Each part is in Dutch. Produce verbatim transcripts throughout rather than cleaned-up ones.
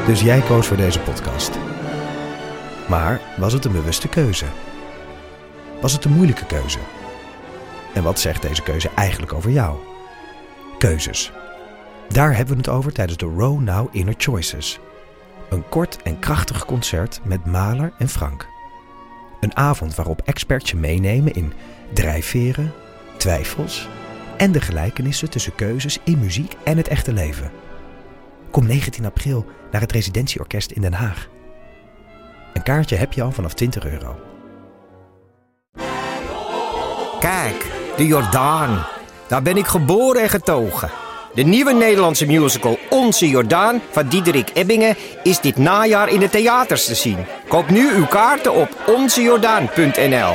Dus jij koos voor deze podcast. Maar was het een bewuste keuze? Was het een moeilijke keuze? En wat zegt deze keuze eigenlijk over jou? Keuzes. Daar hebben we het over tijdens de Row Now Inner Choices. Een kort en krachtig concert met Mahler en Frank. Een avond waarop experts je meenemen in drijfveren, twijfels en de gelijkenissen tussen keuzes in muziek en het echte leven. Kom negentien april naar het Residentieorkest in Den Haag. Een kaartje heb je al vanaf twintig euro. Kijk, de Jordaan. Daar ben ik geboren en getogen. De nieuwe Nederlandse musical Onze Jordaan van Diederik Ebbingen is dit najaar in de theaters te zien. Koop nu uw kaarten op onze jordaan punt n l.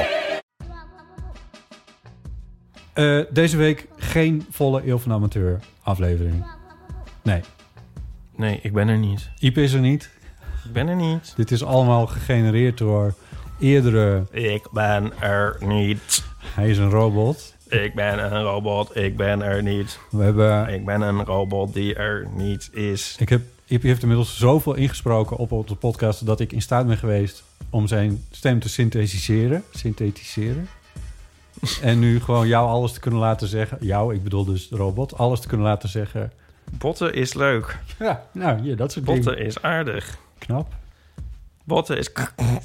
Uh, deze week geen volle Eeuw van de Amateur aflevering. Nee. Nee, ik ben er niet. Iep is er niet. Ik ben er niet. Dit is allemaal gegenereerd door eerdere... Ik ben er niet. Hij is een robot. Ik ben een robot. Ik ben er niet. We hebben... Ik ben een robot die er niet is. Ik heb... Iep heeft inmiddels zoveel ingesproken op, op de podcast... dat ik in staat ben geweest om zijn stem te synthetiseren. Synthetiseren. En nu gewoon jou alles te kunnen laten zeggen. Jou, ik bedoel dus de robot. Alles te kunnen laten zeggen. Botten is leuk. Ja, nou, ja, dat soort Botten dingen. is aardig. Knap. Botten is...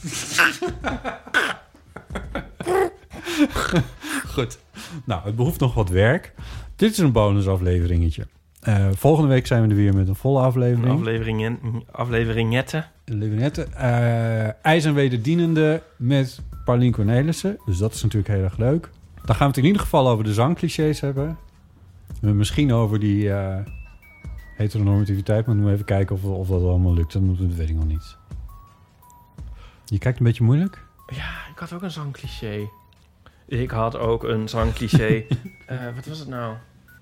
Goed. Nou, het behoeft nog wat werk. Dit is een bonusafleveringetje. Uh, volgende week zijn we er weer met een volle aflevering. Een aflevering, afleveringette. Levenette. Uh, IJs en wederdienende met Paulien Cornelissen. Dus dat is natuurlijk heel erg leuk. Dan gaan we het in ieder geval over de zangclichés hebben. Misschien over die uh, heteronormativiteit. Maar moeten we even kijken of, of dat allemaal lukt. Dat weet ik nog niet. Je kijkt een beetje moeilijk? Ja, ik had ook een zangcliché. Ik had ook een zangcliché. uh, wat was het nou?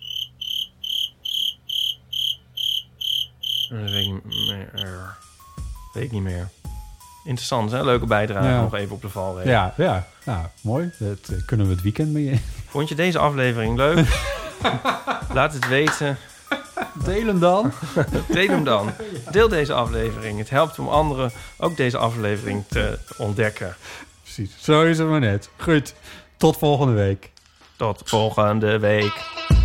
Dat weet ik niet meer. Weet ik niet meer. Interessant, hè? Leuke bijdrage. Ja. Nog even op de valreep. Ja, ja. Nou, mooi. Dat uh, kunnen we het weekend mee. Vond je deze aflevering leuk? Laat het weten. Deel hem dan. Deel hem dan. Deel deze aflevering. Het helpt om anderen ook deze aflevering te ontdekken. Precies. Zo is het maar net. Goed. Tot volgende week. Tot volgende week.